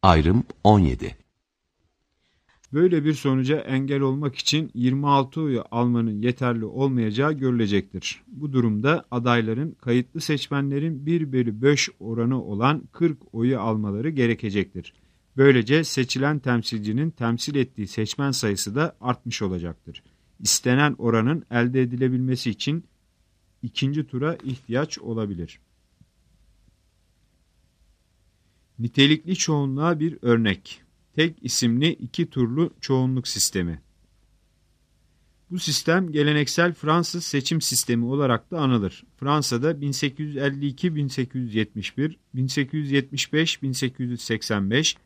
Ayrım 17. Böyle bir sonuca engel olmak için 26 oyu almanın yeterli olmayacağı görülecektir. Bu durumda adayların kayıtlı seçmenlerin 1/5 oranı olan 40 oyu almaları gerekecektir. Böylece seçilen temsilcinin temsil ettiği seçmen sayısı da artmış olacaktır. İstenen oranın elde edilebilmesi için ikinci tura ihtiyaç olabilir. Nitelikli çoğunluğa bir örnek. Tek isimli iki turlu çoğunluk sistemi. Bu sistem geleneksel Fransız seçim sistemi olarak da anılır. Fransa'da 1852-1871, 1875-1885,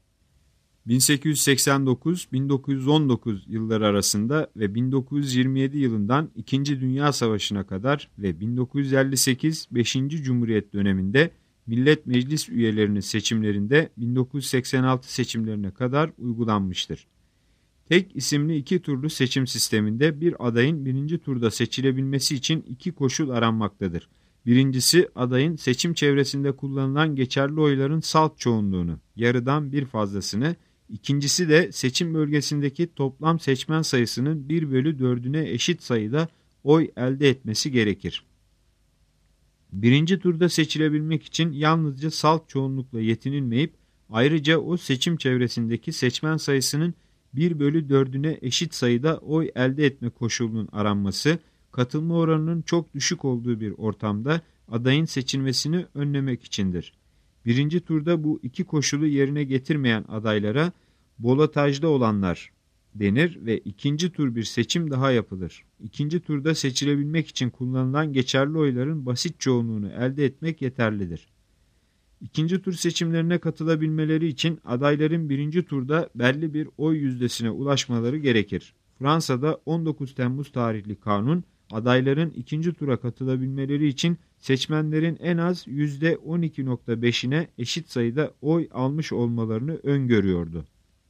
1889-1919 yılları arasında ve 1927 yılından 2. Dünya Savaşı'na kadar ve 1958 5. Cumhuriyet döneminde Millet Meclis üyelerinin seçimlerinde 1986 seçimlerine kadar uygulanmıştır. Tek isimli iki turlu seçim sisteminde bir adayın birinci turda seçilebilmesi için iki koşul aranmaktadır. Birincisi adayın seçim çevresinde kullanılan geçerli oyların salt çoğunluğunu, yarıdan bir fazlasını, ikincisi de seçim bölgesindeki toplam seçmen sayısının 1/4'üne eşit sayıda oy elde etmesi gerekir. Birinci turda seçilebilmek için yalnızca salt çoğunlukla yetinilmeyip ayrıca o seçim çevresindeki seçmen sayısının 1/4'üne eşit sayıda oy elde etme koşulunun aranması, katılma oranının çok düşük olduğu bir ortamda adayın seçilmesini önlemek içindir. Birinci turda bu iki koşulu yerine getirmeyen adaylara balotajda olanlar denir ve ikinci tur bir seçim daha yapılır. İkinci turda seçilebilmek için kullanılan geçerli oyların basit çoğunluğunu elde etmek yeterlidir. İkinci tur seçimlerine katılabilmeleri için adayların birinci turda belli bir oy yüzdesine ulaşmaları gerekir. Fransa'da 19 Temmuz tarihli kanun, adayların ikinci tura katılabilmeleri için seçmenlerin en az %12.5'ine eşit sayıda oy almış olmalarını öngörüyordu.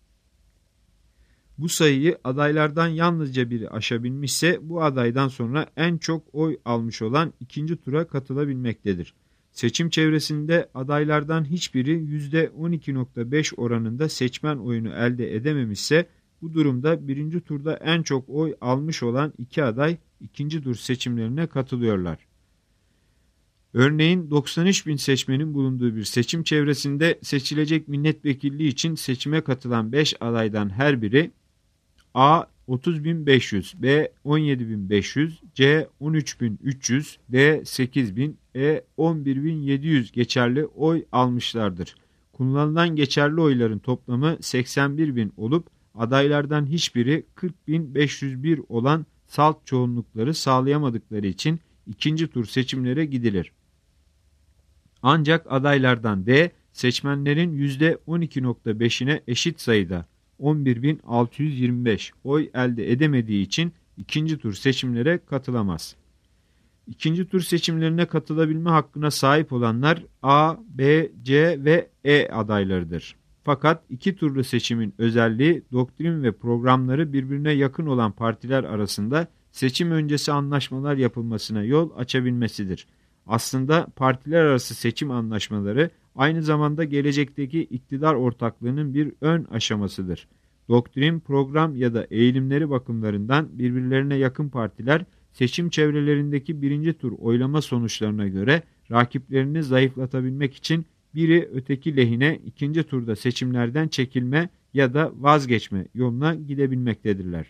Bu sayıyı adaylardan yalnızca biri aşabilmişse bu adaydan sonra en çok oy almış olan ikinci tura katılabilmektedir. Seçim çevresinde adaylardan hiçbiri %12.5 oranında seçmen oyunu elde edememişse bu durumda birinci turda en çok oy almış olan iki aday ikinci tur seçimlerine katılıyorlar. Örneğin 93.000 seçmenin bulunduğu bir seçim çevresinde seçilecek milletvekilliği için seçime katılan 5 adaydan her biri A 30.500, B 17.500, C 13.300, D 8.000, E 11.700 geçerli oy almışlardır. Kullanılan geçerli oyların toplamı 81.000 olup adaylardan hiçbiri 40.501 olan salt çoğunlukları sağlayamadıkları için ikinci tur seçimlere gidilir. Ancak adaylardan D seçmenlerin %12.5'ine eşit sayıda 11.625 oy elde edemediği için ikinci tur seçimlere katılamaz. İkinci tur seçimlerine katılabilme hakkına sahip olanlar A, B, C ve E adaylarıdır. Fakat iki turlu seçimin özelliği doktrin ve programları birbirine yakın olan partiler arasında seçim öncesi anlaşmalar yapılmasına yol açabilmesidir. Aslında partiler arası seçim anlaşmaları aynı zamanda gelecekteki iktidar ortaklığının bir ön aşamasıdır. Doktrin, program ya da eğilimleri bakımlarından birbirlerine yakın partiler seçim çevrelerindeki birinci tur oylama sonuçlarına göre rakiplerini zayıflatabilmek için biri öteki lehine ikinci turda seçimlerden çekilme ya da vazgeçme yoluna gidebilmektedirler.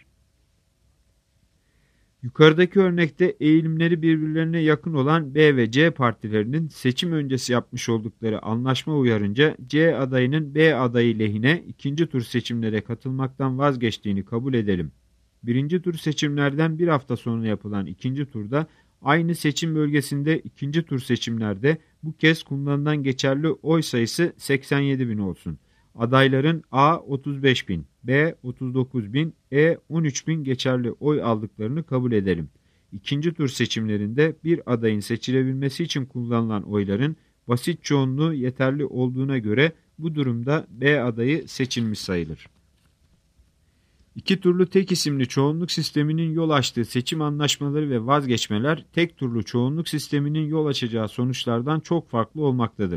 Yukarıdaki örnekte eğilimleri birbirlerine yakın olan B ve C partilerinin seçim öncesi yapmış oldukları anlaşma uyarınca C adayının B adayı lehine ikinci tur seçimlere katılmaktan vazgeçtiğini kabul edelim. Birinci tur seçimlerden bir hafta sonra yapılan ikinci turda aynı seçim bölgesinde ikinci tur seçimlerde bu kez kullanılan geçerli oy sayısı 87.000 olsun. Adayların A 35.000, B 39.000, E 13.000 geçerli oy aldıklarını kabul edelim. İkinci tur seçimlerinde bir adayın seçilebilmesi için kullanılan oyların basit çoğunluğu yeterli olduğuna göre bu durumda B adayı seçilmiş sayılır. İki turlu tek isimli çoğunluk sisteminin yol açtığı seçim anlaşmaları ve vazgeçmeler tek turlu çoğunluk sisteminin yol açacağı sonuçlardan çok farklı olmaktadır.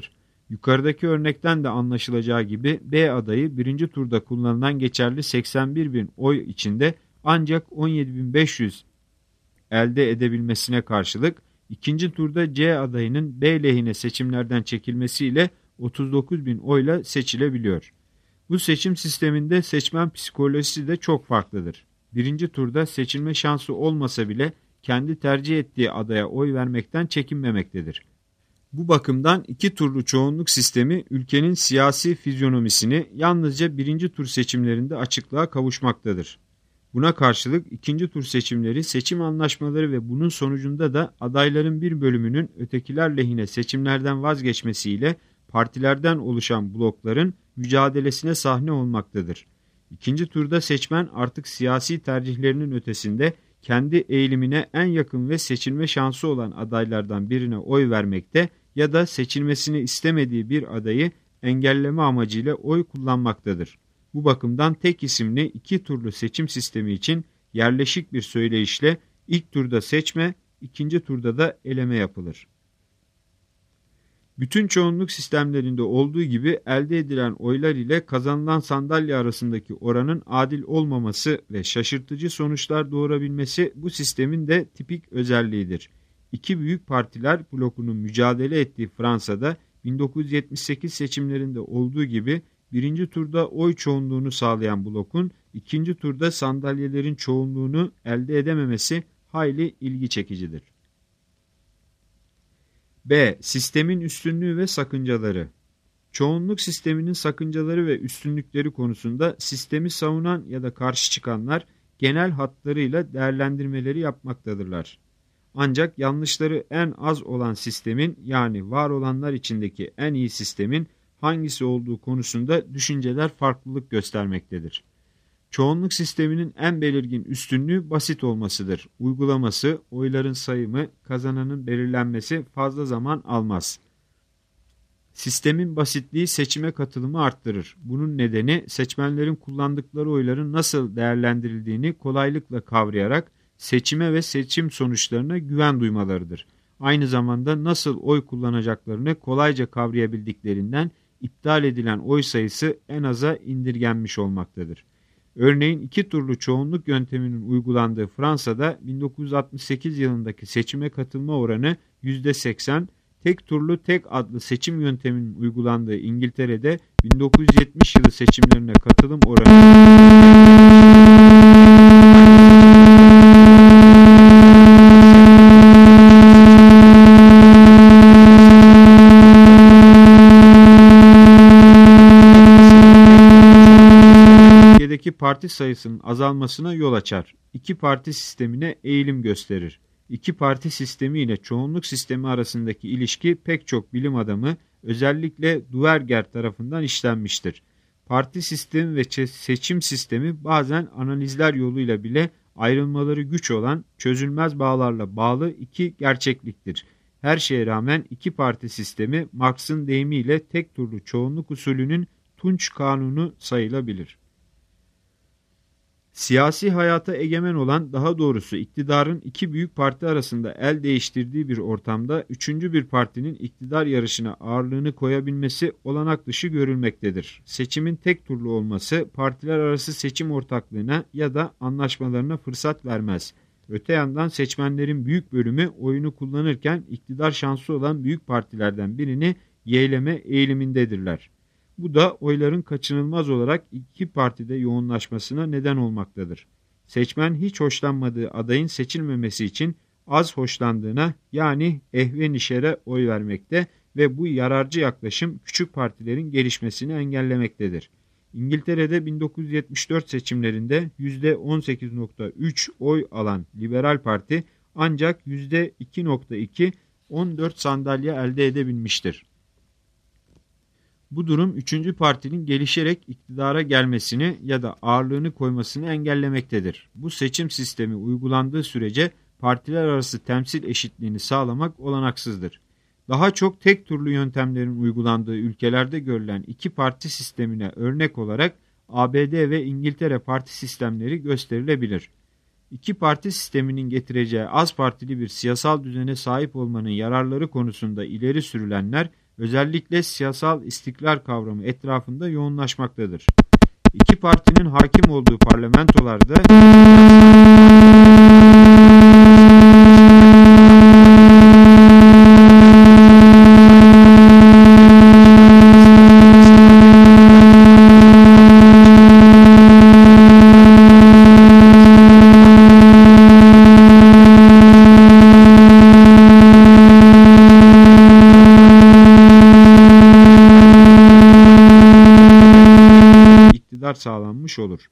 Yukarıdaki örnekten de anlaşılacağı gibi B adayı birinci turda kullanılan geçerli 81.000 oy içinde ancak 17.500 elde edebilmesine karşılık ikinci turda C adayının B lehine seçimlerden çekilmesiyle 39.000 oyla seçilebiliyor. Bu seçim sisteminde seçmen psikolojisi de çok farklıdır. Birinci turda seçilme şansı olmasa bile kendi tercih ettiği adaya oy vermekten çekinmemektedir. Bu bakımdan iki turlu çoğunluk sistemi ülkenin siyasi fizyonomisini yalnızca birinci tur seçimlerinde açıklığa kavuşmaktadır. Buna karşılık ikinci tur seçimleri, seçim anlaşmaları ve bunun sonucunda da adayların bir bölümünün ötekiler lehine seçimlerden vazgeçmesiyle partilerden oluşan blokların mücadelesine sahne olmaktadır. İkinci turda seçmen artık siyasi tercihlerinin ötesinde kendi eğilimine en yakın ve seçilme şansı olan adaylardan birine oy vermekte ya da seçilmesini istemediği bir adayı engelleme amacıyla oy kullanmaktadır. Bu bakımdan tek isimli iki turlu seçim sistemi için yerleşik bir söyleyişle ilk turda seçme, ikinci turda da eleme yapılır. Bütün çoğunluk sistemlerinde olduğu gibi elde edilen oylar ile kazanılan sandalye arasındaki oranın adil olmaması ve şaşırtıcı sonuçlar doğurabilmesi bu sistemin de tipik özelliğidir. İki büyük partiler blokunun mücadele ettiği Fransa'da 1978 seçimlerinde olduğu gibi birinci turda oy çoğunluğunu sağlayan blokun ikinci turda sandalyelerin çoğunluğunu elde edememesi hayli ilgi çekicidir. B. Sistemin üstünlüğü ve sakıncaları. Çoğunluk sisteminin sakıncaları ve üstünlükleri konusunda sistemi savunan ya da karşı çıkanlar genel hatlarıyla değerlendirmeleri yapmaktadırlar. Ancak yanlışları en az olan sistemin, yani var olanlar içindeki en iyi sistemin hangisi olduğu konusunda düşünceler farklılık göstermektedir. Çoğunluk sisteminin en belirgin üstünlüğü basit olmasıdır. Uygulaması, oyların sayımı, kazananın belirlenmesi fazla zaman almaz. Sistemin basitliği seçime katılımı arttırır. Bunun nedeni seçmenlerin kullandıkları oyların nasıl değerlendirildiğini kolaylıkla kavrayarak seçime ve seçim sonuçlarına güven duymalarıdır. Aynı zamanda nasıl oy kullanacaklarını kolayca kavrayabildiklerinden iptal edilen oy sayısı en aza indirgenmiş olmaktadır. Örneğin iki turlu çoğunluk yönteminin uygulandığı Fransa'da 1968 yılındaki seçime katılma oranı %80, tek turlu tek adlı seçim yönteminin uygulandığı İngiltere'de 1970 yılı seçimlerine katılım oranı parti sayısının azalmasına yol açar. İki parti sistemine eğilim gösterir. İki parti sistemi ile çoğunluk sistemi arasındaki ilişki pek çok bilim adamı, özellikle Duverger tarafından işlenmiştir. Parti sistemi ve seçim sistemi bazen analizler yoluyla bile ayrılmaları güç olan, çözülmez bağlarla bağlı iki gerçekliktir. Her şeye rağmen iki parti sistemi Marx'ın deyimiyle tek turlu çoğunluk usulünün Tunç Kanunu sayılabilir. Siyasi hayata egemen olan, daha doğrusu iktidarın iki büyük parti arasında el değiştirdiği bir ortamda üçüncü bir partinin iktidar yarışına ağırlığını koyabilmesi olanak dışı görülmektedir. Seçimin tek turlu olması partiler arası seçim ortaklığına ya da anlaşmalarına fırsat vermez. Öte yandan seçmenlerin büyük bölümü oyunu kullanırken iktidar şansı olan büyük partilerden birini yeğleme eğilimindedirler. Bu da oyların kaçınılmaz olarak iki partide yoğunlaşmasına neden olmaktadır. Seçmen hiç hoşlanmadığı adayın seçilmemesi için az hoşlandığına, yani ehvenişere oy vermekte ve bu yararcı yaklaşım küçük partilerin gelişmesini engellemektedir. İngiltere'de 1974 seçimlerinde %18.3 oy alan Liberal Parti ancak %2.2 14 sandalye elde edebilmiştir. Bu durum üçüncü partinin gelişerek iktidara gelmesini ya da ağırlığını koymasını engellemektedir. Bu seçim sistemi uygulandığı sürece partiler arası temsil eşitliğini sağlamak olanaksızdır. Daha çok tek turlu yöntemlerin uygulandığı ülkelerde görülen iki parti sistemine örnek olarak ABD ve İngiltere parti sistemleri gösterilebilir. İki parti sisteminin getireceği az partili bir siyasal düzene sahip olmanın yararları konusunda ileri sürülenler özellikle siyasal istikrar kavramı etrafında yoğunlaşmaktadır. İki partinin hakim olduğu parlamentolarda sağlanmış olur.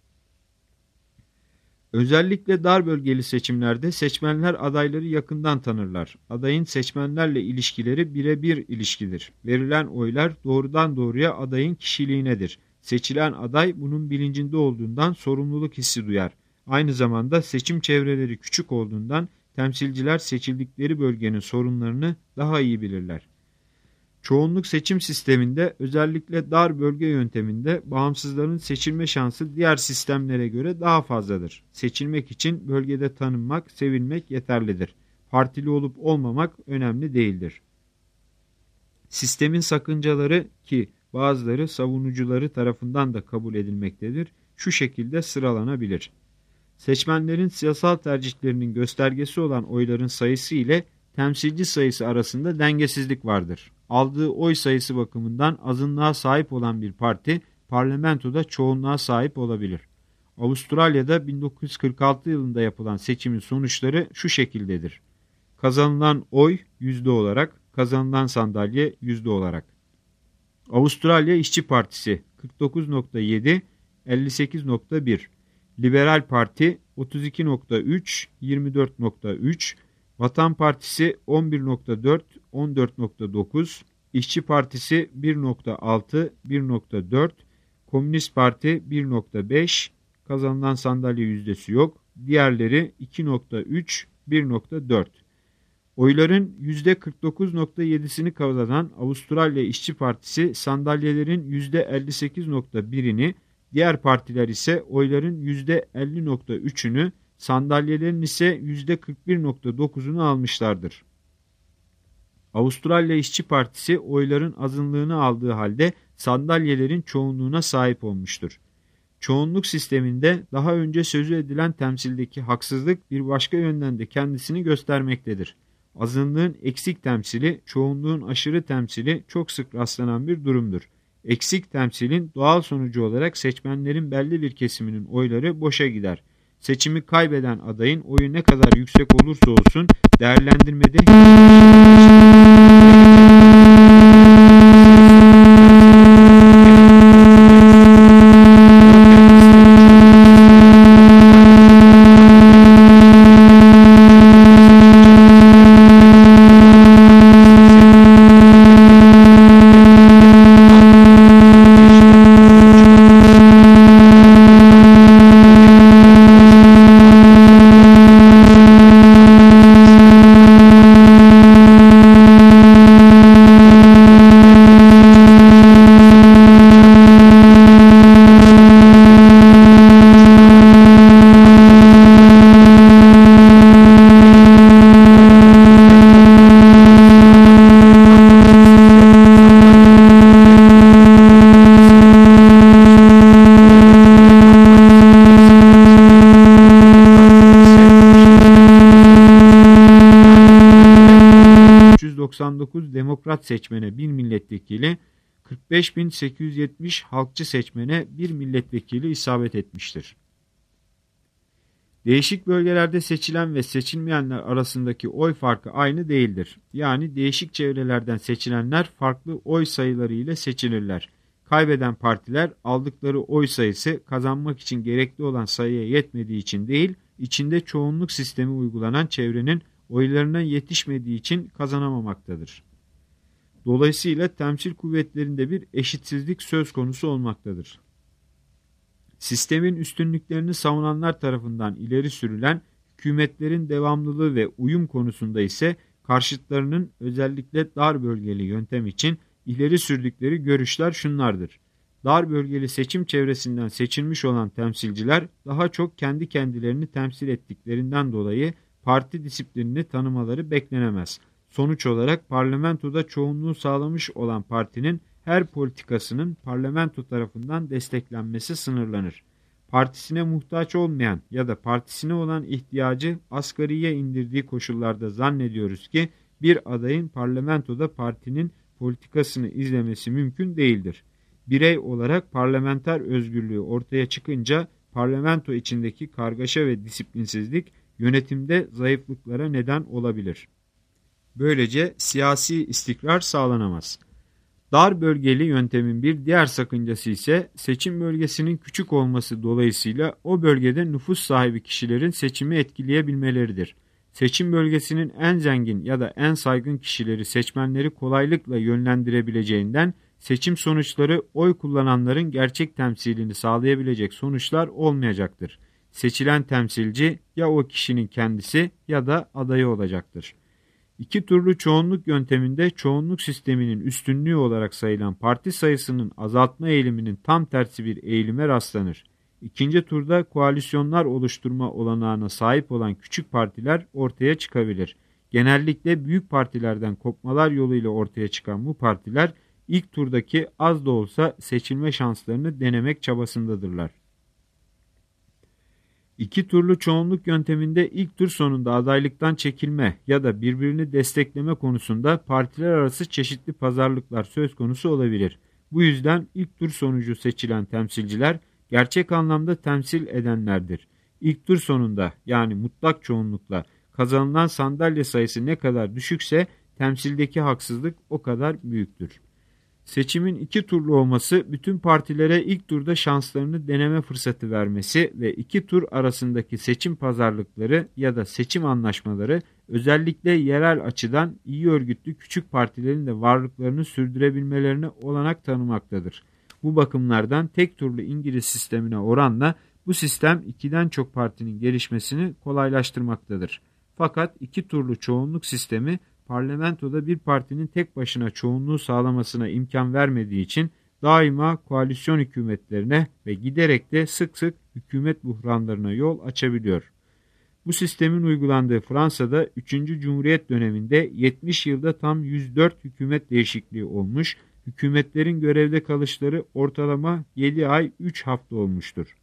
Özellikle dar bölgeli seçimlerde seçmenler adayları yakından tanırlar. Adayın seçmenlerle ilişkileri birebir ilişkidir. Verilen oylar doğrudan doğruya adayın kişiliğinedir. Seçilen aday bunun bilincinde olduğundan sorumluluk hissi duyar. Aynı zamanda seçim çevreleri küçük olduğundan temsilciler seçildikleri bölgenin sorunlarını daha iyi bilirler. Çoğunluk seçim sisteminde özellikle dar bölge yönteminde bağımsızların seçilme şansı diğer sistemlere göre daha fazladır. Seçilmek için bölgede tanınmak, sevilmek yeterlidir. Partili olup olmamak önemli değildir. Sistemin sakıncaları ki bazıları savunucuları tarafından da kabul edilmektedir, şu şekilde sıralanabilir. Seçmenlerin siyasal tercihlerinin göstergesi olan oyların sayısı ile temsilci sayısı arasında dengesizlik vardır. Aldığı oy sayısı bakımından azınlığa sahip olan bir parti parlamentoda çoğunluğa sahip olabilir. Avustralya'da 1946 yılında yapılan seçimin sonuçları şu şekildedir. Kazanılan oy yüzde olarak, kazanılan sandalye yüzde olarak. Avustralya İşçi Partisi 49.7, 58.1. Liberal Parti 32.3, 24.3. Vatan Partisi 11.4, 14.9, İşçi Partisi 1.6, 1.4, Komünist Parti 1.5, kazanılan sandalye yüzdesi yok. Diğerleri 2.3, 1.4. Oyların %49.7'sini kazanan Avustralya İşçi Partisi sandalyelerin %58.1'ini, diğer partiler ise oyların %50.3'ünü, sandalyelerin ise %41.9'unu almışlardır. Avustralya İşçi Partisi oyların azınlığını aldığı halde sandalyelerin çoğunluğuna sahip olmuştur. Çoğunluk sisteminde daha önce sözü edilen temsildeki haksızlık bir başka yönden de kendisini göstermektedir. Azınlığın eksik temsili, çoğunluğun aşırı temsili çok sık rastlanan bir durumdur. Eksik temsilin doğal sonucu olarak seçmenlerin belli bir kesiminin oyları boşa gider. Seçimi kaybeden adayın oyu ne kadar yüksek olursa olsun değerlendirmede Demokrat seçmene 1 milletvekili, 45.870 halkçı seçmene 1 milletvekili isabet etmiştir. Değişik bölgelerde seçilen ve seçilmeyenler arasındaki oy farkı aynı değildir. Yani değişik çevrelerden seçilenler farklı oy sayıları ile seçilirler. Kaybeden partiler aldıkları oy sayısı kazanmak için gerekli olan sayıya yetmediği için değil, içinde çoğunluk sistemi uygulanan çevrenin oylarına yetişmediği için kazanamamaktadır. Dolayısıyla temsil kuvvetlerinde bir eşitsizlik söz konusu olmaktadır. Sistemin üstünlüklerini savunanlar tarafından ileri sürülen hükümetlerin devamlılığı ve uyum konusunda ise karşıtlarının özellikle dar bölgeli yöntem için ileri sürdükleri görüşler şunlardır. Dar bölgeli seçim çevresinden seçilmiş olan temsilciler daha çok kendi kendilerini temsil ettiklerinden dolayı parti disiplinini tanımaları beklenemez. Sonuç olarak parlamentoda çoğunluğu sağlamış olan partinin her politikasının parlamento tarafından desteklenmesi sınırlanır. Partisine muhtaç olmayan ya da partisine olan ihtiyacı asgariye indirdiği koşullarda zannediyoruz ki bir adayın parlamentoda partinin politikasını izlemesi mümkün değildir. Birey olarak parlamenter özgürlüğü ortaya çıkınca parlamento içindeki kargaşa ve disiplinsizlik yönetimde zayıflıklara neden olabilir. Böylece siyasi istikrar sağlanamaz. Dar bölgeli yöntemin bir diğer sakıncası ise seçim bölgesinin küçük olması dolayısıyla o bölgede nüfus sahibi kişilerin seçimi etkileyebilmeleridir. Seçim bölgesinin en zengin ya da en saygın kişileri seçmenleri kolaylıkla yönlendirebileceğinden seçim sonuçları oy kullananların gerçek temsilini sağlayabilecek sonuçlar olmayacaktır. Seçilen temsilci ya o kişinin kendisi ya da adayı olacaktır. İki turlu çoğunluk yönteminde çoğunluk sisteminin üstünlüğü olarak sayılan parti sayısının azaltma eğiliminin tam tersi bir eğilime rastlanır. İkinci turda koalisyonlar oluşturma olanağına sahip olan küçük partiler ortaya çıkabilir. Genellikle büyük partilerden kopmalar yoluyla ortaya çıkan bu partiler ilk turdaki az da olsa seçilme şanslarını denemek çabasındadırlar. İki turlu çoğunluk yönteminde ilk tur sonunda adaylıktan çekilme ya da birbirini destekleme konusunda partiler arası çeşitli pazarlıklar söz konusu olabilir. Bu yüzden ilk tur sonucu seçilen temsilciler gerçek anlamda temsil edenlerdir. İlk tur sonunda yani mutlak çoğunlukla kazanılan sandalye sayısı ne kadar düşükse temsildeki haksızlık o kadar büyüktür. Seçimin iki turlu olması bütün partilere ilk turda şanslarını deneme fırsatı vermesi ve iki tur arasındaki seçim pazarlıkları ya da seçim anlaşmaları özellikle yerel açıdan iyi örgütlü küçük partilerin de varlıklarını sürdürebilmelerine olanak tanımaktadır. Bu bakımlardan tek turlu İngiliz sistemine oranla bu sistem ikiden çok partinin gelişmesini kolaylaştırmaktadır. Fakat iki turlu çoğunluk sistemi parlamentoda bir partinin tek başına çoğunluğu sağlamasına imkan vermediği için daima koalisyon hükümetlerine ve giderek de sık sık hükümet buhranlarına yol açabiliyor. Bu sistemin uygulandığı Fransa'da 3. Cumhuriyet döneminde 70 yılda tam 104 hükümet değişikliği olmuş, hükümetlerin görevde kalışları ortalama 7 ay 3 hafta olmuştur.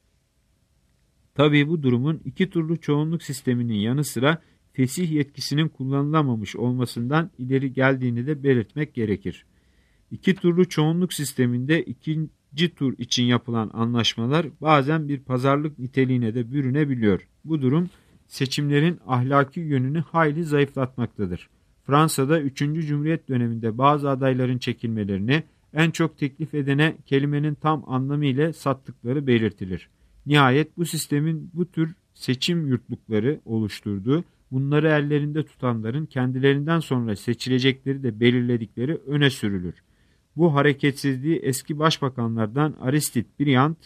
Tabii bu durumun iki turlu çoğunluk sisteminin yanı sıra fesih yetkisinin kullanılamamış olmasından ileri geldiğini de belirtmek gerekir. İki turlu çoğunluk sisteminde ikinci tur için yapılan anlaşmalar bazen bir pazarlık niteliğine de bürünebiliyor. Bu durum seçimlerin ahlaki yönünü hayli zayıflatmaktadır. Fransa'da 3. Cumhuriyet döneminde bazı adayların çekilmelerini en çok teklif edene kelimenin tam anlamıyla sattıkları belirtilir. Nihayet bu sistemin bu tür seçim yurtlukları oluşturduğu, bunları ellerinde tutanların kendilerinden sonra seçilecekleri de belirledikleri öne sürülür. Bu hareketsizliği eski başbakanlardan Aristide Briand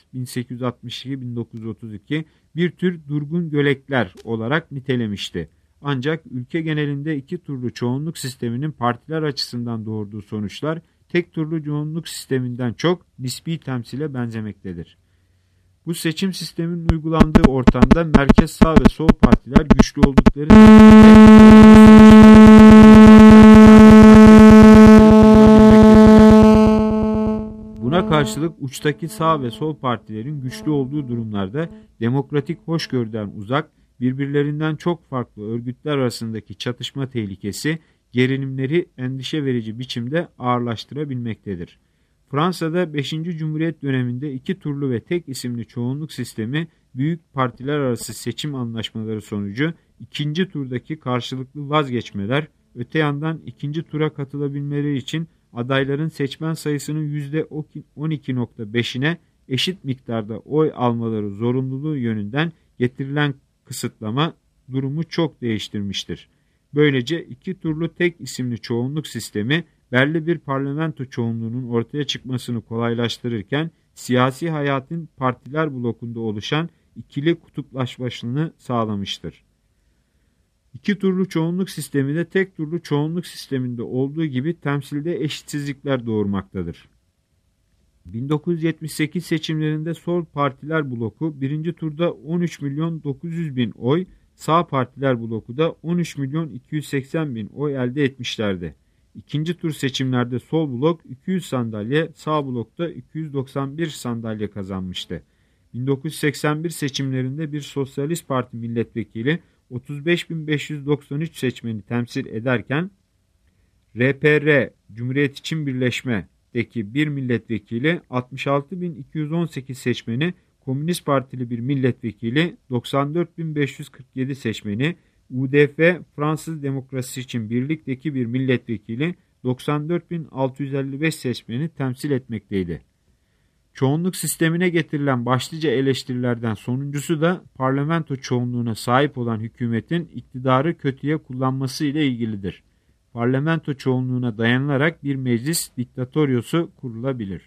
1862-1932 bir tür durgun gölekler olarak nitelemişti. Ancak ülke genelinde iki turlu çoğunluk sisteminin partiler açısından doğurduğu sonuçlar tek turlu çoğunluk sisteminden çok nispi temsile benzemektedir. Bu seçim sisteminin uygulandığı ortamda merkez sağ ve sol partiler güçlü oldukları buna karşılık uçtaki sağ ve sol partilerin güçlü olduğu durumlarda demokratik hoşgörüden uzak, birbirlerinden çok farklı örgütler arasındaki çatışma tehlikesi gerilimleri endişe verici biçimde ağırlaştırabilmektedir. Fransa'da 5. Cumhuriyet döneminde iki turlu ve tek isimli çoğunluk sistemi büyük partiler arası seçim anlaşmaları sonucu ikinci turdaki karşılıklı vazgeçmeler, öte yandan ikinci tura katılabilmeleri için adayların seçmen sayısının %12.5'ine eşit miktarda oy almaları zorunluluğu yönünden getirilen kısıtlama durumu çok değiştirmiştir. Böylece iki turlu tek isimli çoğunluk sistemi belli bir parlamento çoğunluğunun ortaya çıkmasını kolaylaştırırken siyasi hayatın partiler blokunda oluşan ikili kutuplaşmasını sağlamıştır. İki turlu çoğunluk sistemi de tek turlu çoğunluk sisteminde olduğu gibi temsilde eşitsizlikler doğurmaktadır. 1978 seçimlerinde sol partiler bloku birinci turda 13.900.000 oy, Sağ partiler bloku da 13.280.000 oy elde etmişlerdi. İkinci tur seçimlerde sol blok 200 sandalye, sağ blokta 291 sandalye kazanmıştı. 1981 seçimlerinde bir Sosyalist Parti milletvekili 35.593 seçmeni temsil ederken RPR Cumhuriyet İçin Birleşme'deki bir milletvekili 66.218 seçmeni, Komünist Partili bir milletvekili 94.547 seçmeni, UDF Fransız Demokrasi İçin Birlik'teki bir milletvekili 94.655 seçmeni temsil etmekteydi. Çoğunluk sistemine getirilen başlıca eleştirilerden sonuncusu da parlamento çoğunluğuna sahip olan hükümetin iktidarı kötüye kullanması ile ilgilidir. Parlamento çoğunluğuna dayanılarak bir meclis diktatoryosu kurulabilir.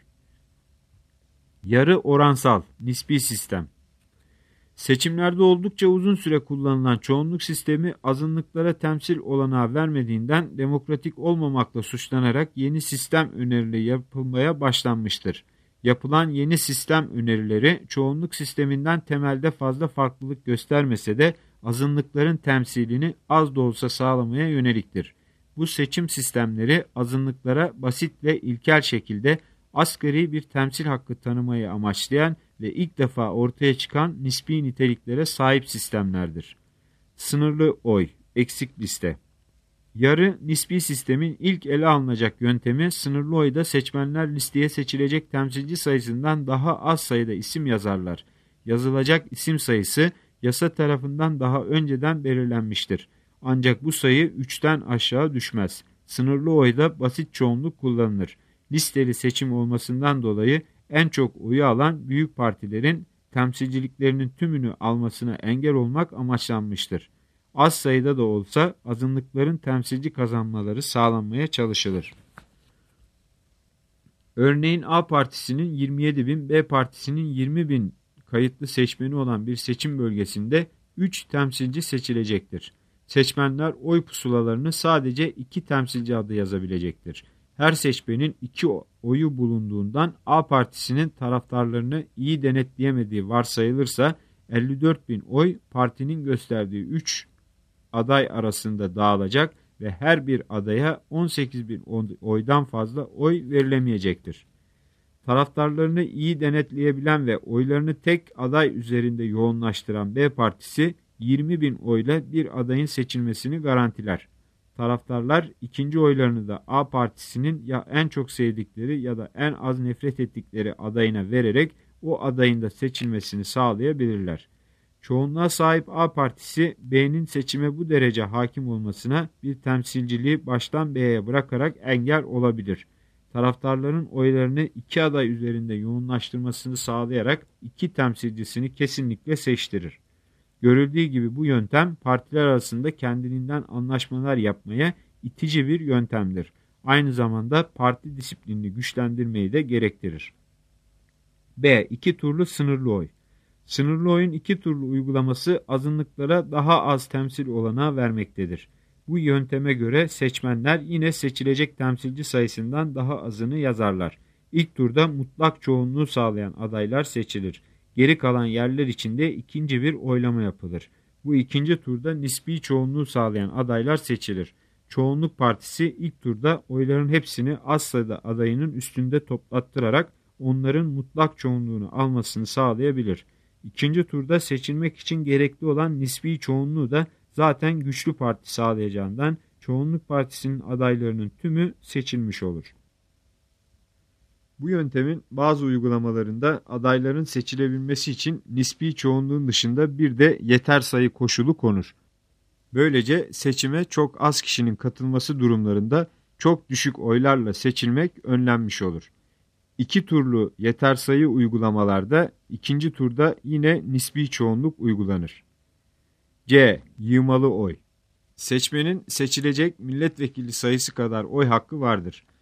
Yarı oransal, nispi sistem. Seçimlerde oldukça uzun süre kullanılan çoğunluk sistemi azınlıklara temsil olanağı vermediğinden demokratik olmamakla suçlanarak yeni sistem önerileri yapılmaya başlanmıştır. Yapılan yeni sistem önerileri çoğunluk sisteminden temelde fazla farklılık göstermese de azınlıkların temsilini az da olsa sağlamaya yöneliktir. Bu seçim sistemleri azınlıklara basit ve ilkel şekilde asgari bir temsil hakkı tanımayı amaçlayan ve ilk defa ortaya çıkan nispi niteliklere sahip sistemlerdir. Sınırlı oy, eksik liste. Yarı nispi sistemin ilk ele alınacak yöntemi sınırlı oyda seçmenler listeye seçilecek temsilci sayısından daha az sayıda isim yazarlar. Yazılacak isim sayısı yasa tarafından daha önceden belirlenmiştir. Ancak bu sayı 3'ten aşağı düşmez. Sınırlı oyda basit çoğunluk kullanılır. Listeli seçim olmasından dolayı en çok oyu alan büyük partilerin temsilciliklerinin tümünü almasına engel olmak amaçlanmıştır. Az sayıda da olsa azınlıkların temsilci kazanmaları sağlanmaya çalışılır. Örneğin A partisinin 27.000, B partisinin 20.000 kayıtlı seçmeni olan bir seçim bölgesinde 3 temsilci seçilecektir. Seçmenler oy pusulalarını sadece 2 temsilci adı yazabilecektir. Her seçmenin 2 oyu bulunduğundan A partisinin taraftarlarını iyi denetleyemediği varsayılırsa 54.000 oy partinin gösterdiği 3 aday arasında dağılacak ve her bir adaya 18.000 oydan fazla oy verilemeyecektir. Taraftarlarını iyi denetleyebilen ve oylarını tek aday üzerinde yoğunlaştıran B partisi 20.000 oyla bir adayın seçilmesini garantiler. Taraftarlar ikinci oylarını da A partisinin ya en çok sevdikleri ya da en az nefret ettikleri adayına vererek o adayın da seçilmesini sağlayabilirler. Çoğunluğa sahip A partisi B'nin seçime bu derece hakim olmasına bir temsilciliği baştan B'ye bırakarak engel olabilir. Taraftarların oylarını 2 aday üzerinde yoğunlaştırmasını sağlayarak 2 temsilcisini kesinlikle seçtirir. Görüldüğü gibi bu yöntem partiler arasında kendiliğinden anlaşmalar yapmaya itici bir yöntemdir. Aynı zamanda parti disiplinini güçlendirmeyi de gerektirir. B. 2 turlu sınırlı oy. Sınırlı oyun 2 turlu uygulaması azınlıklara daha az temsil olanağı vermektedir. Bu yönteme göre seçmenler yine seçilecek temsilci sayısından daha azını yazarlar. İlk turda mutlak çoğunluğu sağlayan adaylar seçilir. Geri kalan yerler için de ikinci bir oylama yapılır. Bu ikinci turda nispi çoğunluğu sağlayan adaylar seçilir. Çoğunluk partisi ilk turda oyların hepsini az sayıda adayının üstünde toplattırarak onların mutlak çoğunluğunu almasını sağlayabilir. İkinci turda seçilmek için gerekli olan nispi çoğunluğu da zaten güçlü parti sağlayacağından çoğunluk partisinin adaylarının tümü seçilmiş olur. Bu yöntemin bazı uygulamalarında adayların seçilebilmesi için nispi çoğunluğun dışında bir de yeter sayı koşulu konur. Böylece seçime çok az kişinin katılması durumlarında çok düşük oylarla seçilmek önlenmiş olur. 2 turlu yeter sayı uygulamalarda ikinci turda yine nispi çoğunluk uygulanır. C. Yığmalı oy. Seçmenin seçilecek milletvekili sayısı kadar oy hakkı vardır.